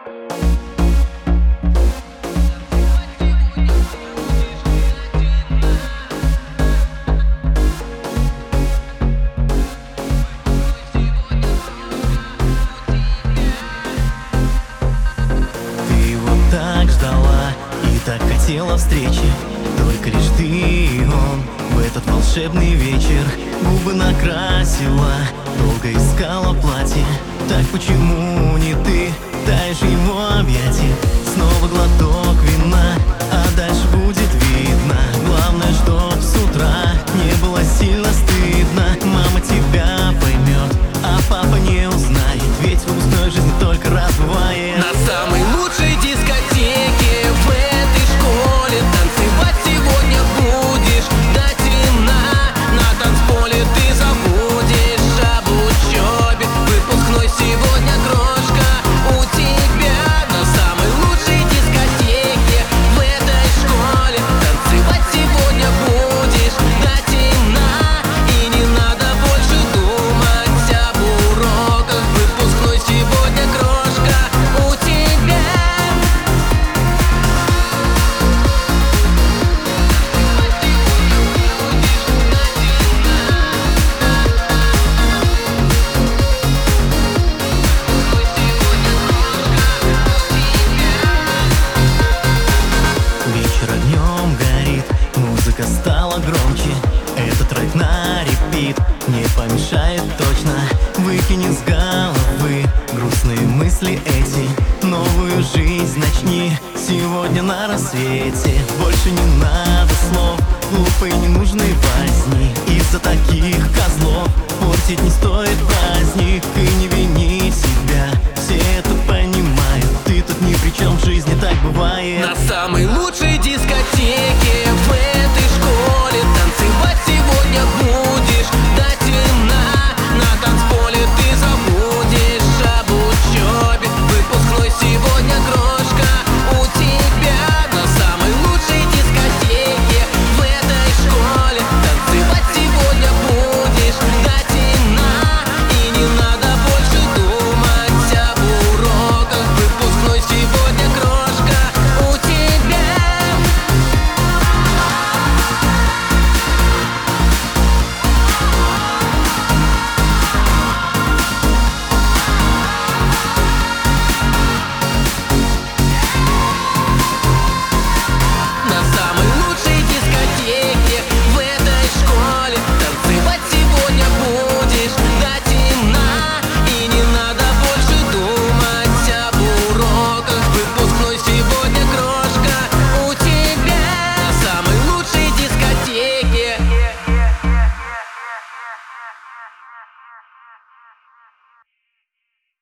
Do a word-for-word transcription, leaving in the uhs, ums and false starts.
Так хотела встречи, только лишь ты и он. В этот волшебный вечер губы накрасила, долго искала платье. Так почему не ты таешь в его объятии? Снова глоток вина, а дальше будет видно. Главное, чтоб с утра не было сильно стыдно. Мама тебя поймет, а папа не узнает, ведь в выпускной жизни только раз бывает. На самой лучшей дискотеке в этой школе танцевать сегодня будешь до темна. На танцполе ты забудешь об учебе. Выпускной сегодня крошка у тебя. На самой лучшей дискотеке в этой школе танцевать сегодня будешь до темна. И не надо больше думать об уроках. Выпускной сегодня крошка у тебя. Вечер огнем горит, музыка стала громче. Этот трек на репит не помешает точно. Выкини с головы грустные мысли эти. Новую жизнь начни сегодня на рассвете. Больше не надо слов, глупой ненужной возни. Из-за таких козлов портить не стоит праздник. И не вини себя, все это понимают.